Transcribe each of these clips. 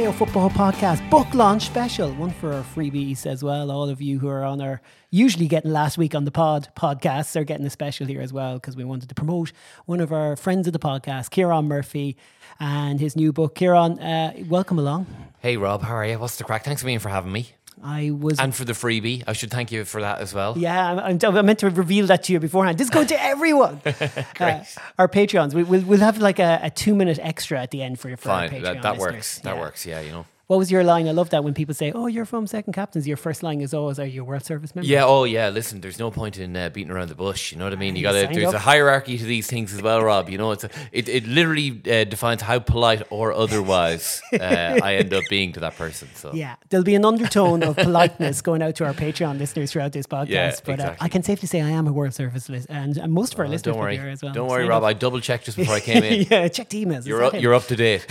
Mayo Football Podcast book launch special. One for our freebies as well. All of you who are on our usually getting last week on the podcasts are getting a special here as well, because we wanted to promote one of our friends of the podcast, Kieran Murphy, and his new book. Kieran, welcome along. Hey Rob, how are you? What's the crack? Thanks a million for having me. And for the freebie. I should thank you for that as well. Yeah, I meant to reveal that to you beforehand. This is going to everyone. Great. Our Patreons. We'll have like a 2-minute extra at the end for our Patreon that listeners. works. That works, yeah, you know. What was your line? I love that when people say, "Oh, you're from Second Captains." Your first line is always, "Are you a World Service member?" Yeah, listen, there's no point in beating around the bush, you know what I mean? There's up. a hierarchy to these things as well, Rob, you know. It literally defines how polite or otherwise I end up being to that person. So yeah, there'll be an undertone of politeness going out to our Patreon listeners throughout this podcast. Yeah, but exactly. I can safely say I am a World Service list, and most of our listeners don't worry. are as well. Don't worry, Sign Rob. up. I double checked just before I came in. Yeah, check the emails. You're up to date.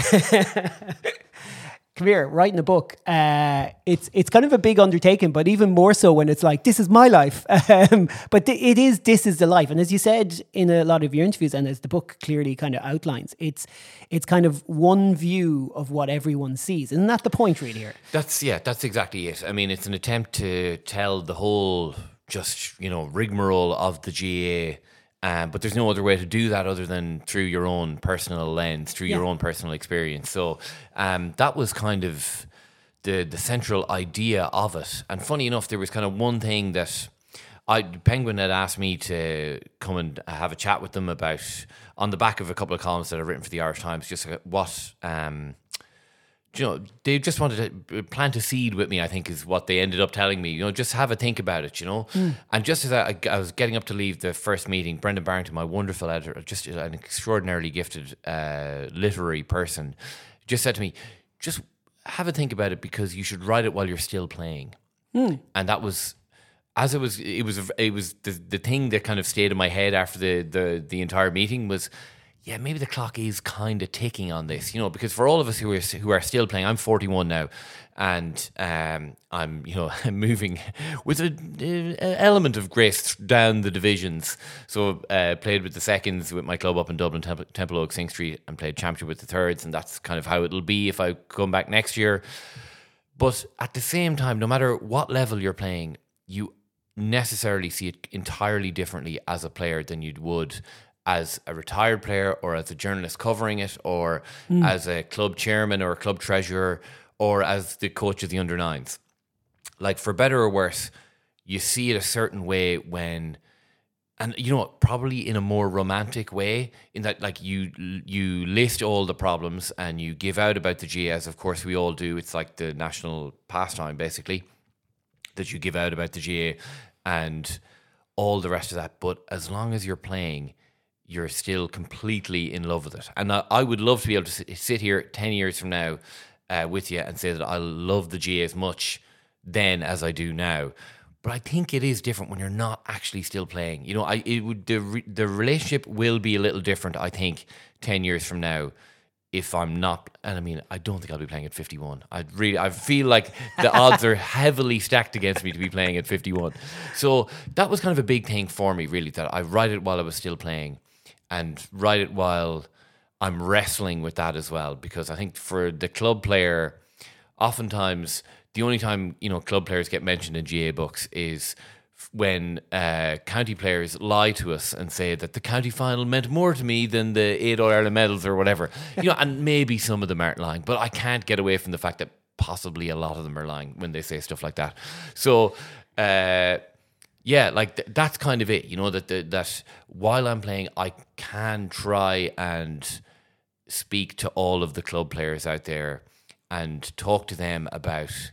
Come here, writing a book. It's kind of a big undertaking, but even more so when it's like, this is my life. But this is the life. And as you said in a lot of your interviews, and as the book clearly kind of outlines, it's kind of one view of what everyone sees. Isn't that the point really here? That's exactly it. I mean, it's an attempt to tell the whole rigmarole of the GAA. But there's no other way to do that other than through your own personal lens, through your own personal experience. So that was kind of the central idea of it. And funny enough, there was kind of one thing that Penguin had asked me to come and have a chat with them about on the back of a couple of columns that I've written for the Irish Times, just what... they just wanted to plant a seed with me, I think is what they ended up telling me. Just have a think about it, And just as I was getting up to leave the first meeting, Brendan Barrington, my wonderful editor, just an extraordinarily gifted literary person, just said to me, just have a think about it because you should write it while you're still playing. And that was... it was the thing that kind of stayed in my head after the entire meeting was... Yeah, maybe the clock is kind of ticking on this, because for all of us who are still playing, I'm 41 now, and I'm moving with an element of grace down the divisions. So played with the seconds with my club up in Dublin, Temple Oak, Sing Street, and played championship with the thirds, and that's kind of how it'll be if I come back next year. But at the same time, no matter what level you're playing, you necessarily see it entirely differently as a player than you would as a retired player or as a journalist covering it or as a club chairman or a club treasurer or as the coach of the under-9s. Like, for better or worse, you see it a certain way when, and probably in a more romantic way, in that like you list all the problems and you give out about the GAA, as of course we all do. It's like the national pastime basically, that you give out about the GAA and all the rest of that. But as long as you're playing, you're still completely in love with it. And I would love to be able to sit here 10 years from now with you and say that I love the GAA as much then as I do now. But I think it is different when you're not actually still playing. The relationship will be a little different, I think, 10 years from now if I'm not. And I mean, I don't think I'll be playing at 51. I feel like the odds are heavily stacked against me to be playing at 51. So that was kind of a big thing for me, really, that I write it while I was still playing. And write it while I'm wrestling with that as well. Because I think for the club player, oftentimes the only time club players get mentioned in GAA books is when county players lie to us and say that the county final meant more to me than the 8 All-Ireland medals or whatever. And maybe some of them aren't lying, but I can't get away from the fact that possibly a lot of them are lying when they say stuff like that. So... yeah, like that's kind of it, that while I'm playing, I can try and speak to all of the club players out there and talk to them about,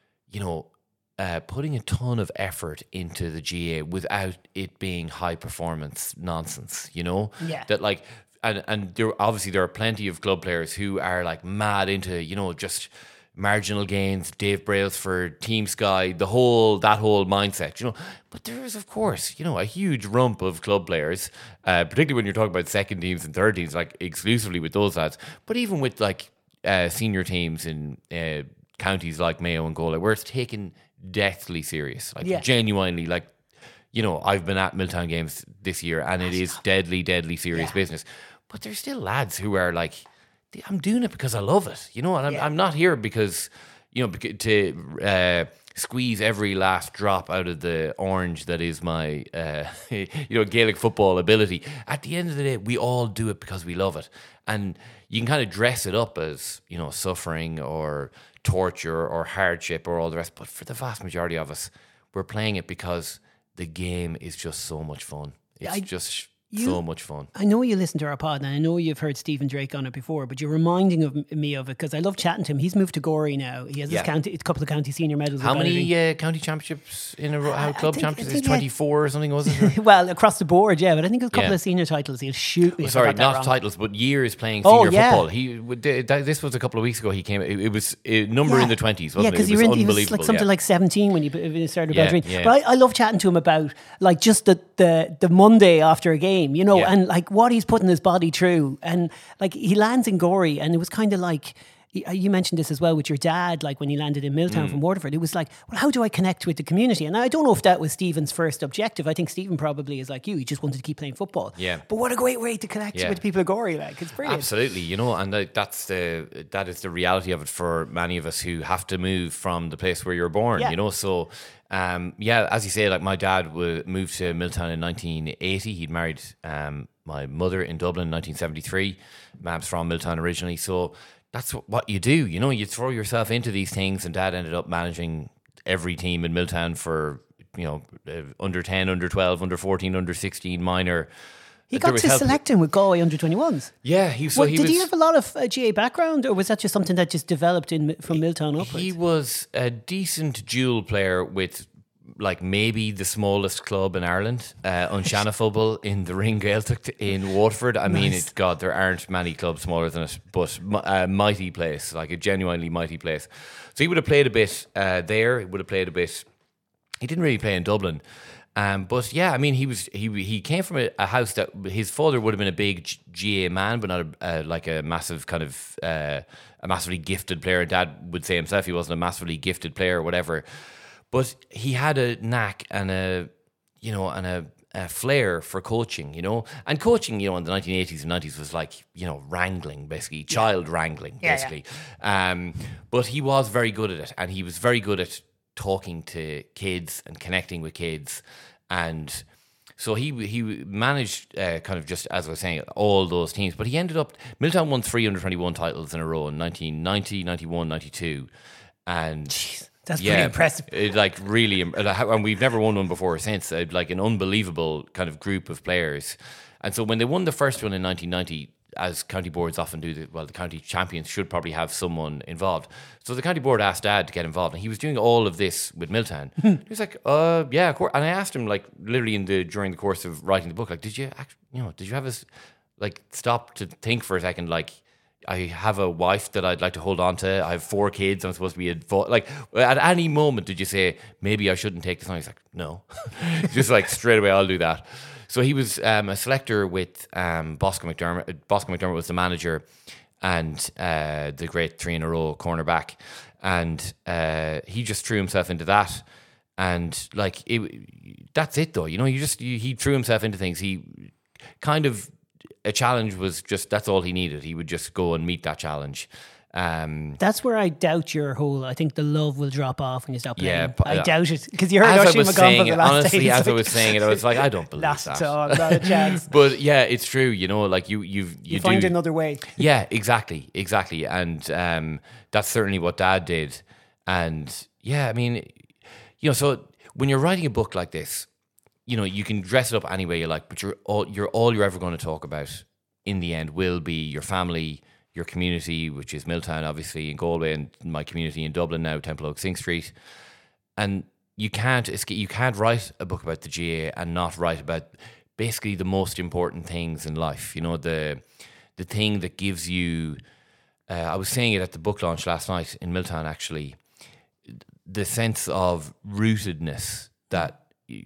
putting a ton of effort into the GAA without it being high performance nonsense, Yeah. That like, and there are plenty of club players who are like mad into, just marginal gains, Dave Brailsford, Team Sky, that whole mindset, But there is, of course, a huge rump of club players, particularly when you're talking about second teams and third teams, like exclusively with those lads. But even with like senior teams in counties like Mayo and Galway, where it's taken deathly serious, like genuinely, like, I've been at Milltown games this year, and it is deadly, deadly serious business. But there's still lads who are like I'm doing it because I love it, you know, and I'm not here because, you know, to squeeze every last drop out of the orange that is my, you know, Gaelic football ability. At the end of the day, we all do it because we love it. And you can kind of dress it up as, you know, suffering or torture or hardship or all the rest. But for the vast majority of us, we're playing it because the game is just so much fun. It's so much fun. I know you listen to our pod, and I know you've heard Stephen Drake on it before, but you're reminding me of it because I love chatting to him. He's moved to Gorey now. He has a couple of county senior medals. How many county championships in a row? How club championships? It's 24 or something, was it? Well, across the board, yeah. But I think a couple of senior titles. He'll shoot me. Sorry, not titles, but years playing senior football. This was a couple of weeks ago. He came. It was a number in the 20s, wasn't it? Because he was like something like 17 when he started Beltane. But I love chatting to him about like just the Monday after a game, you know, and like what he's putting his body through. And like he lands in Gorey, and it was kind of like, you mentioned this as well with your dad, like when he landed in Milltown from Waterford, it was like, well, how do I connect with the community? And I don't know if that was Stephen's first objective. I think Stephen probably is like you. He just wanted to keep playing football. Yeah. But what a great way to connect with people of Gorey. Like, it's brilliant. Absolutely. You know, and that is the reality of it for many of us who have to move from the place where you're born, you know, so... as you say, like my dad moved to Milltown in 1980. He'd married my mother in Dublin in 1973. Mam's from Milltown originally, so that's what you do. You know, you throw yourself into these things, and Dad ended up managing every team in Milltown for, you know, under 10, under 12, under 14, under 16, minor. He got to selecting with Galway under 21s. Yeah, did he have a lot of GA background, or was that just something that just developed from Milltown upwards? He was a decent dual player with, like, maybe the smallest club in Ireland, Unshanafobal in the Ring Gaeltacht in Waterford. I mean, God, there aren't many clubs smaller than it, but a mighty place, like a genuinely mighty place. So he would have played a bit there. He would have played a bit. He didn't really play in Dublin. But yeah, I mean, he came from a house that his father would have been a big GA man, but not like a massive kind of a massively gifted player. Dad would say himself he wasn't a massively gifted player or whatever, but he had a knack and a flair for coaching, you know. And coaching, you know, in the 1980s and 90s was like, you know, wrangling, basically, child wrangling, basically. But he was very good at it, and he was very good at talking to kids and connecting with kids. And so he managed kind of, just as I was saying, all those teams. But he ended up, Milltown won 3 under-21 titles in a row in 1990, 91, 92. And jeez, that's pretty impressive. And we've never won one before or since. Like an unbelievable kind of group of players. And so when they won the first one in 1990, as county boards often do, the county champions should probably have someone involved. So the county board asked Dad to get involved, and he was doing all of this with Milltown. He was like, yeah, of course. And I asked him, like, literally during the course of writing the book, like, did you have us, like, stop to think for a second, like, I have a wife that I'd like to hold on to. I have 4 kids. I'm supposed to be like, at any moment, did you say, maybe I shouldn't take this on? He's like, no. Just like, straight away, I'll do that. So he was a selector with Bosco McDermott. Bosco McDermott was the manager, and the great 3 in a row cornerback. And he just threw himself into that. And like, that's it though. You know, he threw himself into things. He kind of, a challenge was just, that's all he needed. He would just go and meet that challenge. That's where I doubt your whole, I think the love will drop off when you stop playing. Yeah, I doubt it, because you heard Oisin McGon the last honestly, day. as I was saying it, I was like, I don't believe that. Not a chance. But yeah, it's true. You know, like you find another way. Yeah, exactly, and that's certainly what Dad did. And yeah, I mean, you know, so when you're writing a book like this, you know, you can dress it up any way you like, but all you're ever going to talk about in the end will be your family, your community, which is Milltown, obviously, in Galway, and my community in Dublin now, Temple Oak Sing Street. And you can't write a book about the GA and not write about basically the most important things in life. You know, the thing that gives you, I was saying it at the book launch last night in Milltown, actually, the sense of rootedness that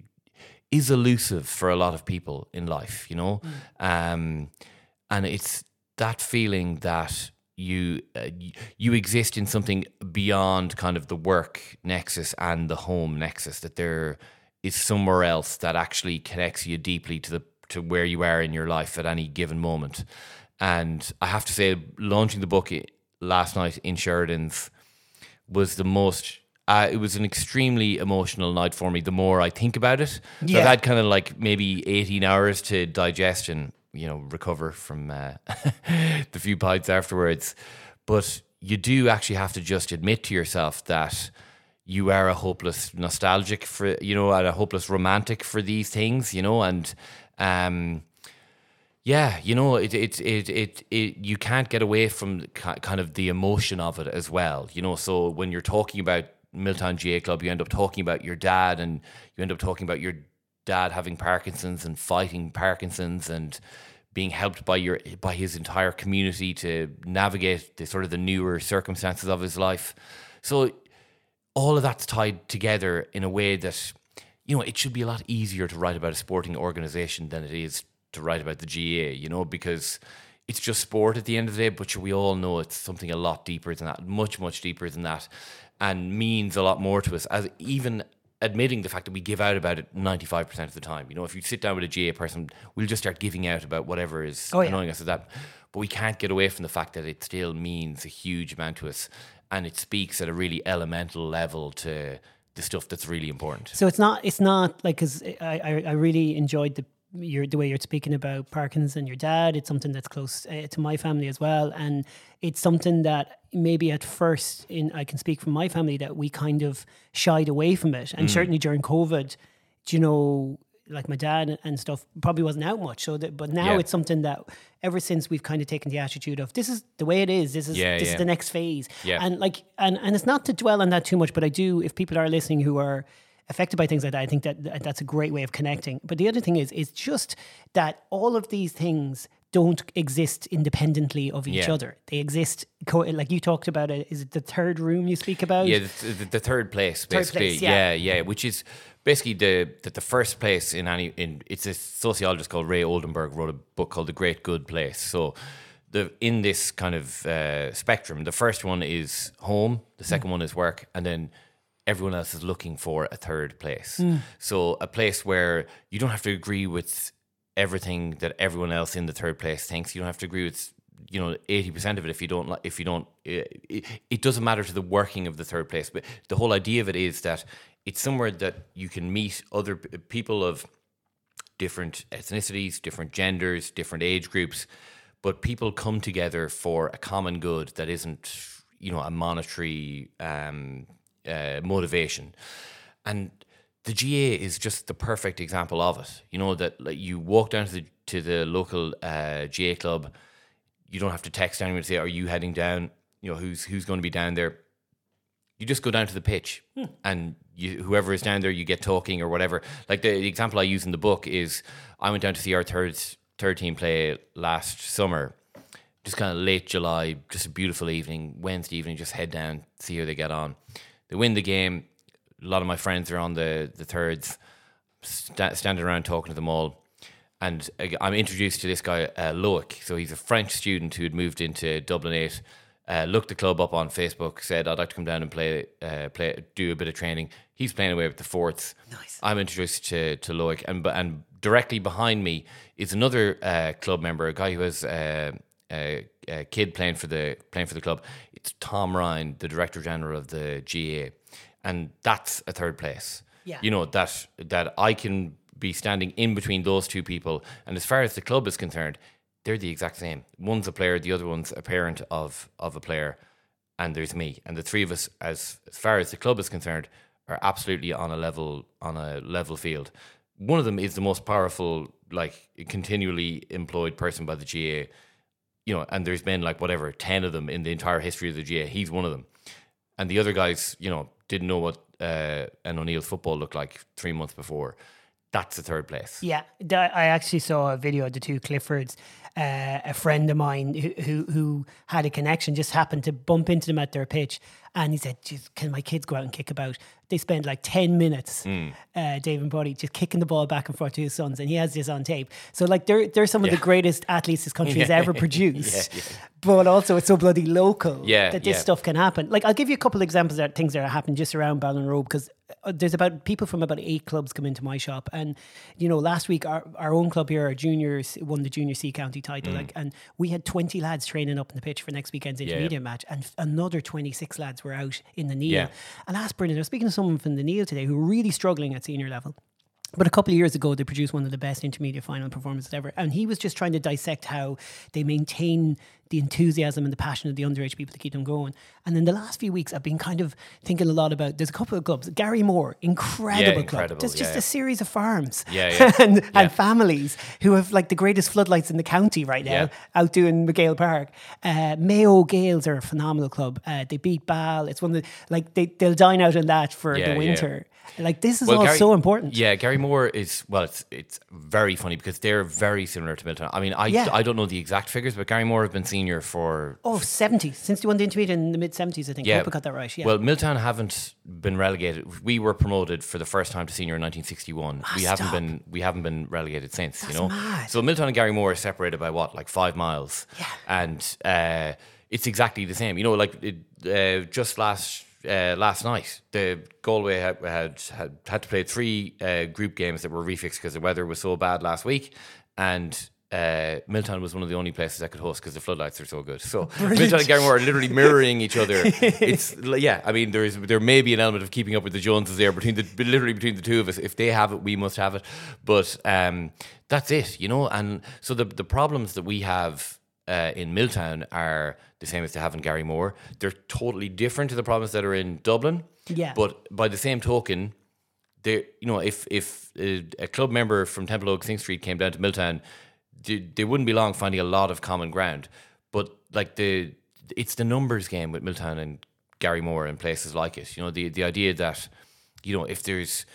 is elusive for a lot of people in life, you know? And it's that feeling that you exist in something beyond kind of the work nexus and the home nexus, that there is somewhere else that actually connects you deeply to where you are in your life at any given moment. And I have to say, launching the book last night in Sheridan's was the most. It was an extremely emotional night for me. The more I think about it, so I've had kind of like maybe 18 hours to digest and recover from the few pints afterwards. But you do actually have to just admit to yourself that you are a hopeless nostalgic for and a hopeless romantic for these things, and you can't get away from kind of the emotion of it as well, So when you're talking about Milltown GAA Club, you end up talking about your dad, and you end up talking about your dad having Parkinson's and fighting Parkinson's and being helped by his entire community to navigate the newer circumstances of his life. So all of that's tied together in a way that, it should be a lot easier to write about a sporting organisation than it is to write about the GAA, because it's just sport at the end of the day, but we all know it's something a lot deeper than that, much, much deeper than that, and means a lot more to us, as even admitting the fact that we give out about it 95% of the time. If you sit down with a GAA person, we'll just start giving out about whatever is annoying us at that. But we can't get away from the fact that it still means a huge amount to us, and it speaks at a really elemental level to the stuff that's really important. So it's not like, because I really enjoyed the way you're speaking about Parkinson's and your dad. It's something that's close to my family as well, and it's something that maybe at first, I can speak from my family, that we kind of shied away from it, and certainly during COVID, like my dad and stuff probably wasn't out much. But now it's something that ever since we've kind of taken the attitude of this is the way it is. This is the next phase. Yeah. And and it's not to dwell on that too much, but I do, if people are listening who are affected by things like that, I think that that's a great way of connecting. But the other thing is just that all of these things don't exist independently of each other. They exist, like you talked about it, is it the third room you speak about? Yeah, the third place, basically. Yeah, which is basically the first place it's a sociologist called Ray Oldenburg wrote a book called The Great Good Place. So in this kind of spectrum, the first one is home, the second one is work, and then everyone else is looking for a third place. So a place where you don't have to agree with everything that everyone else in the third place thinks. You don't have to agree with 80% of it if you don't. It doesn't matter to the working of the third place. But the whole idea of it is that it's somewhere that you can meet other people of different ethnicities, different genders, different age groups, but people come together for a common good that isn't a monetary motivation. And the GAA is just the perfect example of it. That like, you walk down to the local GAA club, you don't have to text anyone to say, "Are you heading down?" Who's going to be down there. You just go down to the pitch, and whoever is down there, you get talking or whatever. Like the example I use in the book is, I went down to see our third team play last summer. Just kind of late July, just a beautiful evening, Wednesday evening. Just head down, see how they get on. They win the game. A lot of my friends are on the thirds, standing around talking to them all. And I'm introduced to this guy, Loic. So he's a French student who had moved into Dublin 8, looked the club up on Facebook, said, "I'd like to come down and play, do a bit of training." He's playing away with the fourths. Nice. I'm introduced to Loic. And directly behind me is another club member, a guy who has a kid playing for the club. It's Tom Ryan, the Director General of the GAA. And that's a third place. Yeah. That I can be standing in between those two people. And as far as the club is concerned, they're the exact same. One's a player, the other one's a parent of a player. And there's me. And the three of us, as far as the club is concerned, are absolutely on a level field. One of them is the most powerful, like continually employed person by the GAA. And there's been 10 of them in the entire history of the GAA. He's one of them. And the other guys, didn't know what an O'Neill's football looked like 3 months before. That's the third place. Yeah, I actually saw a video of the two Cliffords. A friend of mine who had a connection just happened to bump into them at their pitch, and he said, "Can my kids go out and kick about?" They spent 10 minutes, Dave and Buddy, just kicking the ball back and forth to his sons, and he has this on tape. So they're some of the greatest athletes this country has ever produced. But also it's so bloody local that this stuff can happen. I'll give you a couple of examples of things that are happening just around Ballinrobe, because there's about people from about 8 clubs come into my shop, and last week our own club here, our juniors, won the Junior C County title, and we had 20 lads training up in the pitch for next weekend's intermediate match, and another 26 lads were out in the Neil. Yeah. And last Brendan, I was speaking to someone from the Neil today who were really struggling at senior level. But a couple of years ago, they produced one of the best intermediate final performances ever. And he was just trying to dissect how they maintain the enthusiasm and the passion of the underage people to keep them going. And in the last few weeks, I've been kind of thinking a lot about, there's a couple of clubs. Gary Moore, incredible club. There's just a series of farms and families who have like the greatest floodlights in the county right now, out doing McGale Park. Mayo Gales are a phenomenal club. They beat Bal. It's one of the, like, they'll dine out on that for the winter. Like, this is all so important. Yeah, Gary Moore is, well, it's very funny because they're very similar to Milltown. I mean, I don't know the exact figures, but Gary Moore have been senior for... 70. Since they won the intermediate in the mid-70s, I think. I hope I got that right, Well, Milltown haven't been relegated. We were promoted for the first time to senior in 1961. We haven't been relegated since, That's mad. So Milltown and Gary Moore are separated by what, like 5 miles? Yeah. And it's exactly the same. Just last night, the Galway had to play 3 group games that were refixed because the weather was so bad last week, and Milltown was one of the only places that could host because the floodlights are so good. So Milltown and Gary Moore are literally mirroring each other. It's I mean, there may be an element of keeping up with the Joneses there between the two of us. If they have it, we must have it. But that's it, And so the problems that we have in Milltown are the same as they have in Gary Moore. They're totally different to the problems that are in Dublin. Yeah. But by the same token, if a club member from Temple Oak Sing Street came down to Milltown, they wouldn't be long finding a lot of common ground. But like it's the numbers game with Milltown and Gary Moore and places like it. The idea that if there's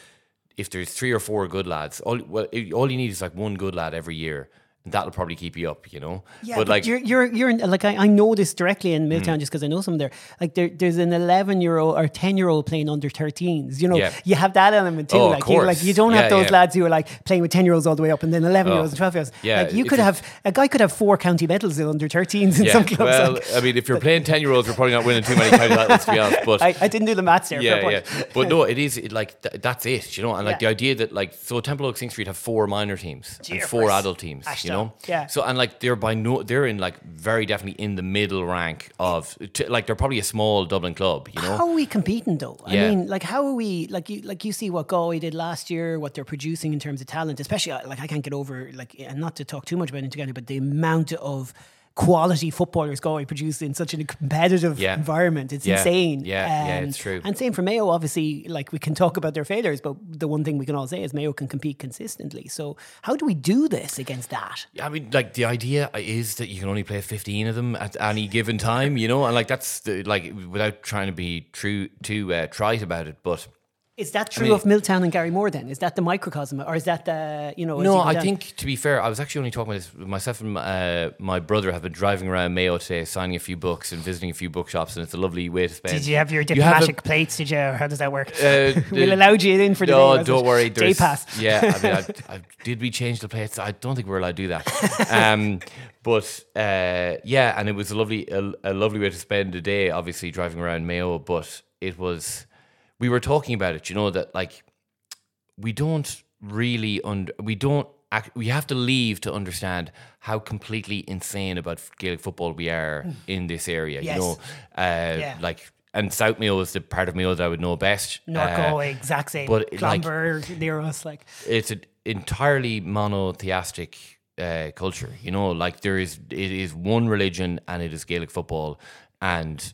3 or 4 good lads, all you need is like one good lad every year. That'll probably keep you up, Yeah, but like you're like I know this directly in Milltown just because I know some there. Like there's an 11-year-old or 10-year-old playing under 13s. You have that element too. You don't have those lads who are like playing with 10-year-olds all the way up, and then 11-year-olds and 12-years. Yeah, like you could have a guy could have 4 county medals in under 13s in some clubs. Well, I mean, if you're playing 10-year-olds, you're probably not winning too many county titles, to be honest. But I didn't do the maths there. Yeah. But no, it is that's it. And like the idea that so Temple Oak Sing Street have 4 minor teams and 4 adult teams. Yeah. So and like they're in like very definitely in the middle rank of like they're probably a small Dublin club. How are we competing though? I mean, like how are we like you see what Galway did last year, what they're producing in terms of talent, especially like I can't get over and not to talk too much about it together, but the amount of quality footballers Galway produce in such a competitive environment. It's insane. Yeah, it's true. And same for Mayo, obviously, like we can talk about their failures, but the one thing we can all say is Mayo can compete consistently. So how do we do this against that? I mean, like the idea is that you can only play 15 of them at any given time, and like that's without trying to be too trite about it, but is that true of Milltown and Gary Moore then? Is that the microcosm, or is that the, No, I think, to be fair, I was actually only talking about this. Myself and my brother have been driving around Mayo today, signing a few books and visiting a few bookshops, and it's a lovely way to spend. Did you have your diplomatic plates? Did you? Or how does that work? We'll allow you in for the day. No, don't worry. Day pass. Yeah, I mean, did we change the plates? I don't think we're allowed to do that. But and it was a lovely way to spend a day, obviously, driving around Mayo, but it was... We were talking about it, that like we don't really we have to leave to understand how completely insane about Gaelic football we are in this area. Yes. Like, and South Mayo is the part of Mayo that I would know best. North Galway, exact same. But Clonbur, near us, like it's an entirely monotheistic culture. Like it is one religion, and it is Gaelic football, and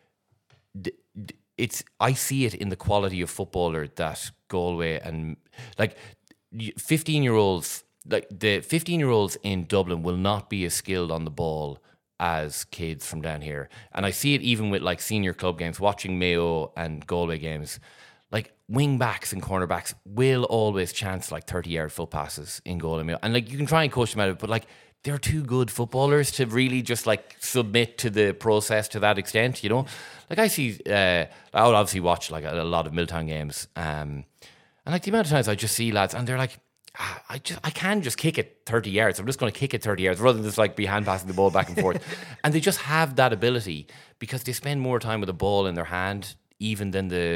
I see it in the quality of footballer that Galway and like 15-year-olds, like the 15-year-olds in Dublin will not be as skilled on the ball as kids from down here. And I see it even with like senior club games, watching Mayo and Galway games, like wing backs and cornerbacks will always chance like 30-yard foot passes in goal and Mayo. And like you can try and coach them out of it, but like they're too good footballers to really just like submit to the process to that extent, Like I see, I would obviously watch like a lot of Milltown games, and like the amount of times I just see lads and they're like, I can just kick it 30 yards. I'm just going to kick it 30 yards rather than just like be hand passing the ball back and forth. And they just have that ability because they spend more time with the ball in their hand even than the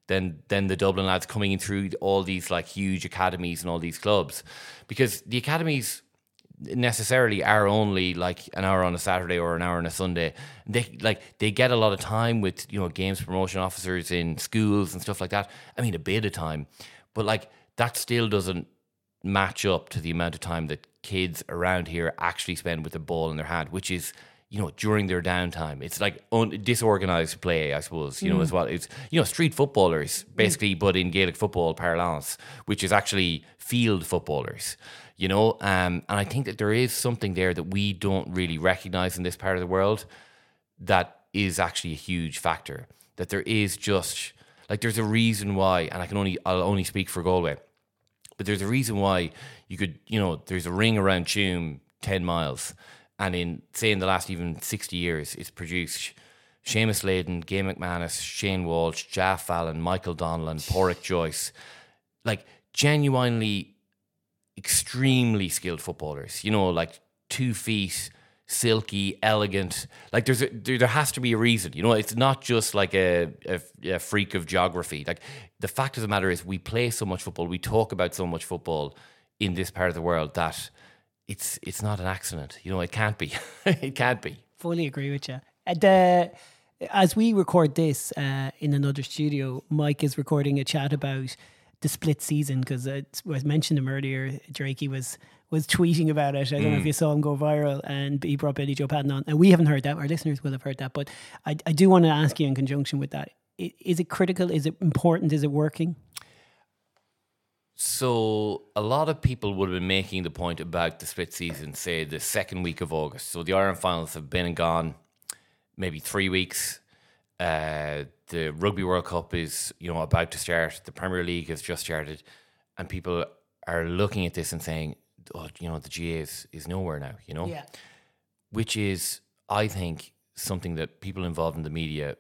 than the Dublin lads coming in through all these like huge academies and all these clubs, because the academies necessarily are only like an hour on a Saturday or an hour on a Sunday. They get a lot of time with, you know, games promotion officers in schools and stuff like that. I mean, a bit of time, but like that still doesn't match up to the amount of time that kids around here actually spend with the ball in their hand, which is, you know, during their downtime. It's like disorganized play, I suppose, you know, as well. It's, you know, street footballers basically, but in Gaelic football parlance, which is actually field footballers. You know, and I think that there is something there that we don't really recognize in this part of the world that is actually a huge factor. That there is just, like, there's a reason why, and I'll only speak for Galway, but there's a reason why you could, you know, there's a ring around Tuam 10 miles, and in the last even 60 years, it's produced Seamus Layden, Gay McManus, Shane Walsh, Jaff Fallon, Michael Donlan, Porrick Joyce, like, genuinely extremely skilled footballers, you know, like 2 feet, silky, elegant. Like there has to be a reason, you know. It's not just like a freak of geography. Like, the fact of the matter is, we play so much football, we talk about so much football in this part of the world that it's not an accident. You know, it can't be. It can't be. Fully agree with you. As we record this in another studio, Mike is recording a chat about the split season, because I mentioned him earlier. Drakey was tweeting about it. I don't know if you saw him go viral, and he brought Billy Joe Patton on, and we haven't heard that. Our listeners will have heard that, but I do want to ask you in conjunction with that, is it critical? Is it important? Is it working? So a lot of people would have been making the point about the split season, say the second week of August. So the Ireland finals have been and gone maybe 3 weeks. The Rugby World Cup is, you know, about to start. The Premier League has just started, and people are looking at this and saying, "Oh, you know, the GA is nowhere now." You know, which is, I think, something that people involved in the media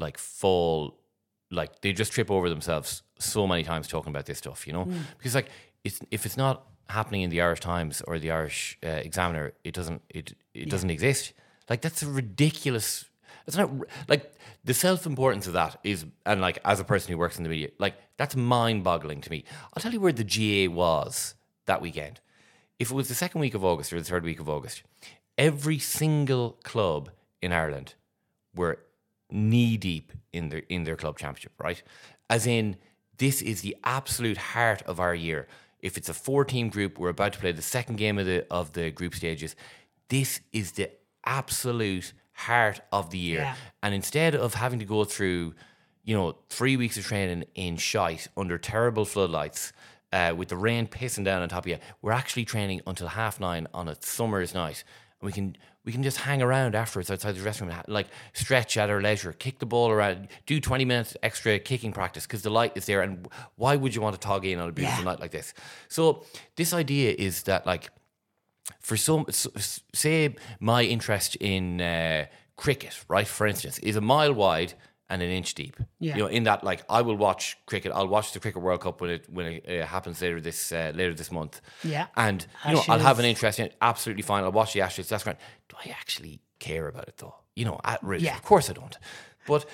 they just trip over themselves so many times talking about this stuff. You know, because like if it's not happening in the Irish Times or the Irish Examiner, it doesn't exist. Like, that's a ridiculous. It's not like the self-importance of that is, and like as a person who works in the media, like that's mind-boggling to me. I'll tell you where the GA was that weekend. If it was the second week of August or the third week of August, every single club in Ireland were knee-deep in their club championship, right? As in, this is the absolute heart of our year. If it's a 4-team group, we're about to play the second game of the group stages. This is the absolute heart of the year. Yeah. And instead of having to go through, you know, 3 weeks of training in shite under terrible floodlights, with the rain pissing down on top of you, we're actually training until 9:30 on a summer's night. And we can just hang around afterwards outside the dressing room, like stretch at our leisure, kick the ball around, do 20 minutes extra kicking practice because the light is there. And why would you want to tog in on a beautiful night like this? So this idea is that, like, for some, say my interest in cricket, right, for instance, is a mile wide and an inch deep. Yeah. You know, in that, like, I will watch cricket. I'll watch the Cricket World Cup when it happens later this month. Yeah. And you know, I'll have an interest in it. Absolutely fine. I'll watch the Ashes. That's great. Do I actually care about it though? You know, of course I don't. But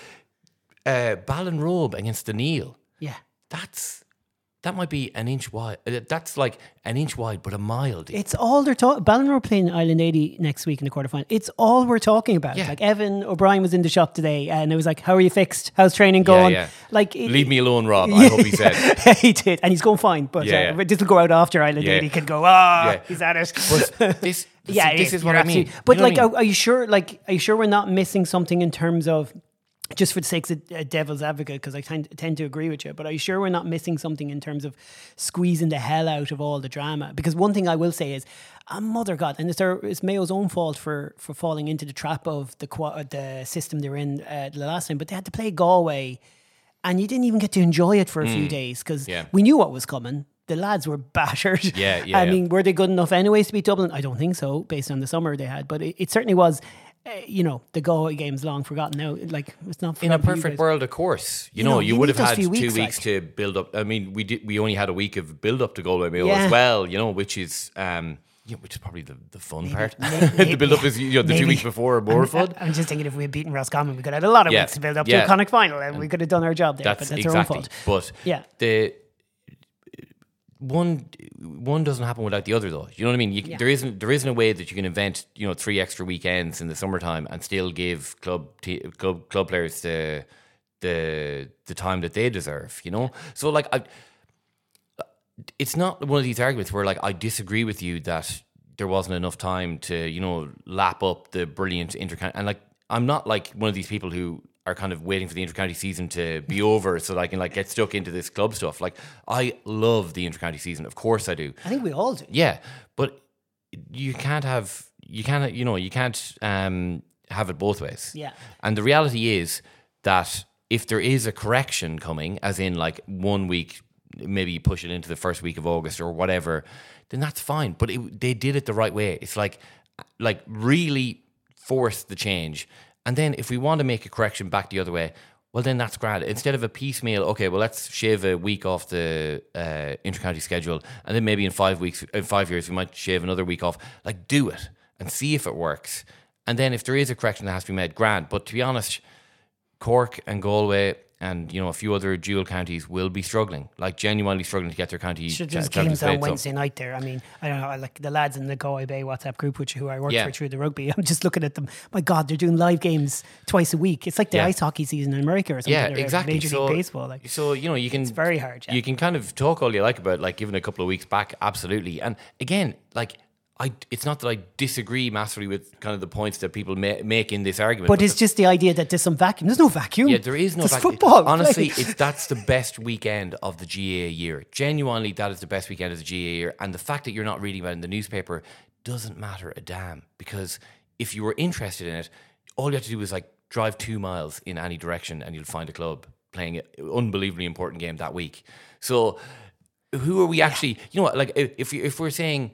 Ballinrobe against the Neil. Yeah. That might be an inch wide. That's like an inch wide, but a mile deep. It's all they're talking. Ballinrobe playing Island 80 next week in the quarterfinal. It's all we're talking about. Yeah. Like, Evan O'Brien was in the shop today, and it was like, "How are you fixed? How's training going?" Yeah. Like, leave me alone, Rob. I hope he said. He did, and he's going fine. But this will go out after Island 80 can go. He's at it. But this is what I mean. But like, are you sure? Like, are you sure we're not missing something in terms of? Just for the sake of devil's advocate, because I tend to agree with you, but are you sure we're not missing something in terms of squeezing the hell out of all the drama? Because one thing I will say is, mother God, and it's Mayo's own fault for falling into the trap of the system they're in the last time, but they had to play Galway, and you didn't even get to enjoy it for a few days, because we knew what was coming. The lads were battered. I mean, were they good enough anyways to beat Dublin? I don't think so, based on the summer they had, but it certainly was. You know, the Galway game's long forgotten now. Like, it's not in a perfect world, of course. You know, you would have had 2 weeks to build up. I mean, we only had a week of build up to Galway Mayo as well. You know, which is Yeah, which is probably the fun part. The build up is the 2 weeks before are more fun. I'm just thinking if we had beaten Roscommon, we could have had a lot of weeks to build up to a Connacht final, and we could have done our job there. But that's our own fault. But the one doesn't happen without the other, though. You know what I mean? There isn't a way that you can invent 3 extra weekends in the summertime and still give club players the time that they deserve. So like it's not one of these arguments where like I disagree with you that there wasn't enough time to lap up the brilliant intercounty, and like I'm not like one of these people who are kind of waiting for the intercounty season to be over so that I can like get stuck into this club stuff. Like I love the intercounty season, of course I do. I think we all do. Yeah, but you can't have it both ways. Yeah, and the reality is that if there is a correction coming, as in like 1 week. Maybe you push it into the first week of August or whatever, then that's fine. But they did it the right way. It's like really force the change. And then if we want to make a correction back the other way, well, then that's grand. Instead of a piecemeal, okay, well, let's shave a week off the intercounty schedule. And then maybe in 5 years, we might shave another week off. Like, do it and see if it works. And then if there is a correction that has to be made, grand. But to be honest, Cork and Galway and a few other dual counties will be struggling, like genuinely struggling to get their county. There's games on Wednesday night there. I mean, I don't know, like the lads in the Galway Bay WhatsApp group, who I work for through the rugby. I'm just looking at them. My God, they're doing live games twice a week. It's like the ice hockey season in America or something. Yeah, exactly. Major League Baseball. So you can. It's very hard. Yeah. You can kind of talk all you like about like giving a couple of weeks back, absolutely. And again, like. It's not that I disagree massively with kind of the points that people make in this argument. But it's just the idea that there's some vacuum. There's no vacuum. Yeah, there is no vacuum. Football. Honestly, that's the best weekend of the GAA year. Genuinely, that is the best weekend of the GAA year. And the fact that you're not reading about it in the newspaper doesn't matter a damn. Because if you were interested in it, all you have to do is like drive 2 miles in any direction and you'll find a club playing an unbelievably important game that week. So who are we actually... like if we're saying...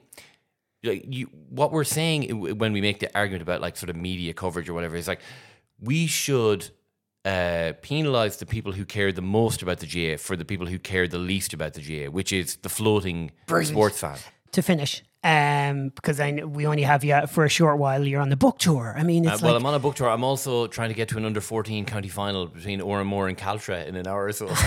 what we're saying when we make the argument about like sort of media coverage or whatever is like we should penalise the people who care the most about the GAA for the people who care the least about the GAA, which is the floating sports fan. To finish, because we only have you for a short while. You're on the book tour. I mean, it's I'm on a book tour. I'm also trying to get to an under 14 county final between Oranmore and Caltra in an hour or so.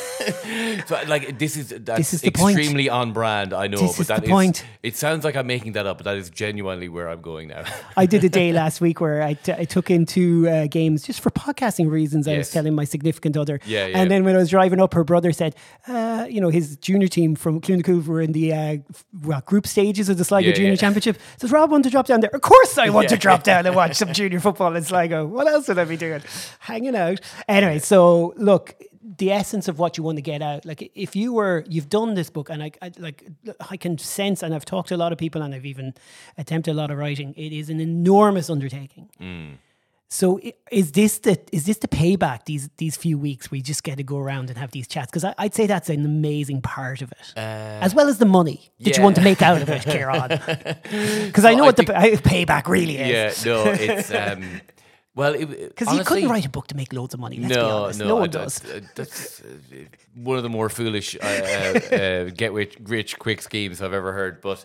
So like this is extremely on brand, I know, but that is the point. It sounds like I'm making that up, but that is genuinely where I'm going now. I did a day last week where I took into games just for podcasting reasons. I was telling my significant other, and then when I was driving up, her brother said, his junior team from Clunacool were in the group stages of the Sligo Junior Championship. Says, Rob, want to drop down there? Of course I want to drop down and watch some junior football in Sligo. What else would I be doing? Hanging out. Anyway, so look, the essence of what you want to get out, like if you've done this book, and I can sense, and I've talked to a lot of people, and I've even attempted a lot of writing. It is an enormous undertaking. So is this the payback? These few weeks we just get to go around and have these chats, because I'd say that's an amazing part of it, as well as the money that you want to make out of it, Kieran. Because I know what the payback really is. Yeah, no, it's. Well, because you couldn't write a book to make loads of money. Let's be honest. No one does. That's one of the more foolish get rich quick schemes I've ever heard. But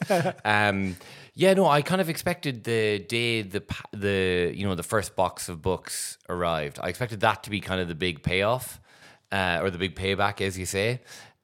I kind of expected the day the first box of books arrived. I expected that to be kind of the big payoff or the big payback, as you say.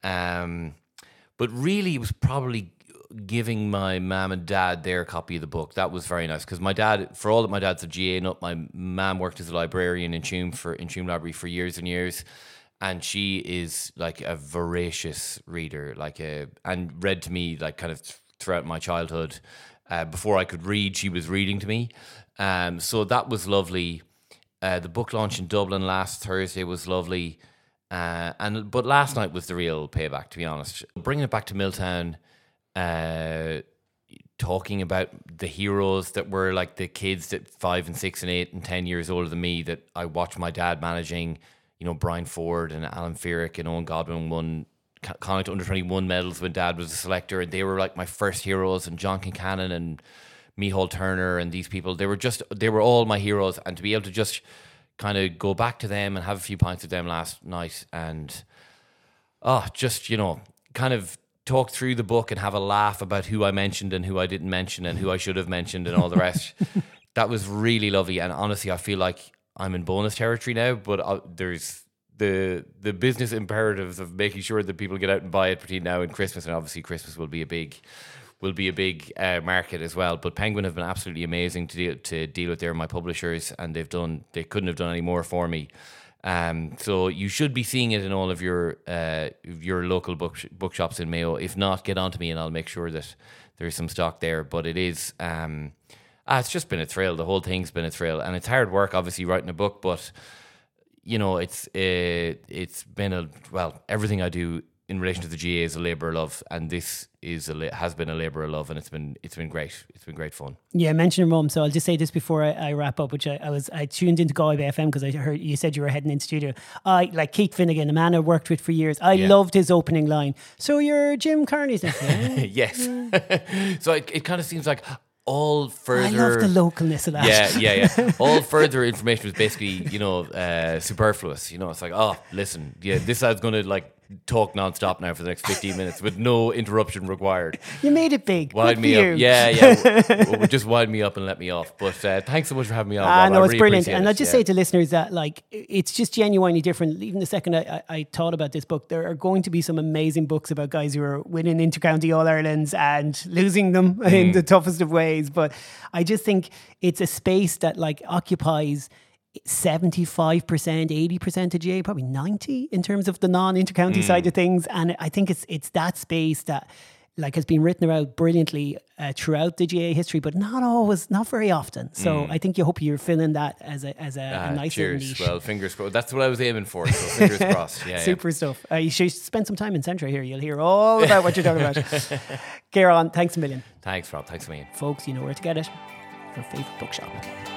But really, it was probably giving my mum and dad their copy of the book. That was very nice, because my dad, for all that my dad's a GA nut, my mum worked as a librarian in Tuam Library for years and years, and she is like a voracious reader, and read to me like kind of throughout my childhood. Before I could read, she was reading to me, so that was lovely. The book launch in Dublin last Thursday was lovely, but last night was the real payback, to be honest. Bringing it back to Milltown, talking about the heroes that were like the kids that 5 and 6 and 8 and 10 years older than me that I watched my dad managing. Brian Ford and Alan Fearick and Owen Godwin won Connacht under 21 medals when dad was a selector, and they were like my first heroes, and John Kincannon and Micheál Turner and these people, they were all my heroes. And to be able to just kind of go back to them and have a few pints with them last night, and kind of talk through the book and have a laugh about who I mentioned and who I didn't mention and who I should have mentioned and all the rest. That was really lovely. And honestly, I feel like I'm in bonus territory now, but there's the business imperatives of making sure that people get out and buy it between now and Christmas. And obviously Christmas will be a big market as well. But Penguin have been absolutely amazing to deal with. They're my publishers, and they couldn't have done any more for me. So you should be seeing it in all of your local bookshops in Mayo. If not, get on to me and I'll make sure that there's some stock there. But it is, it's just been a thrill. The whole thing's been a thrill, and it's hard work, obviously, writing a book. But you know, it's been everything I do in relation to the GA is a labour of love, and this has been a labour of love, and it's been great. It's been great fun. Yeah, I mentioned your mum, so I'll just say this before I wrap up, which I tuned into Galway FM because I heard you said you were heading into studio. I like Keith Finnegan, a man I worked with for years. I loved his opening line. So you're Jim Carney's nephew? Yes. So it kind of seems like all further... I love the localness of that. Yeah. All further information was basically, superfluous. It's like, oh, listen, this guy's going to like talk non-stop now for the next 15 minutes with no interruption required. You made it big. Wind me up. Yeah. Just wind me up and let me off. But thanks so much for having me on, Rob. No, it's really brilliant. And I'll just say to listeners that like it's just genuinely different. Even the second I thought about this book, there are going to be some amazing books about guys who are winning inter-county All-Irelands and losing them in the toughest of ways. But I just think it's a space that like occupies 75%, 80% of GA, probably 90% in terms of the non-intercounty side of things. And I think it's that space that like has been written about brilliantly throughout the GA history, but not very often. So I think hope you're filling that as a nice little niche. Well, fingers crossed. That's what I was aiming for. So fingers crossed. Yeah, super stuff. You should spend some time in Centra here. You'll hear all about what you're talking about. Ciarán, thanks a million. Thanks, Rob. Thanks a million. Folks, you know where to get it. Your favourite bookshop.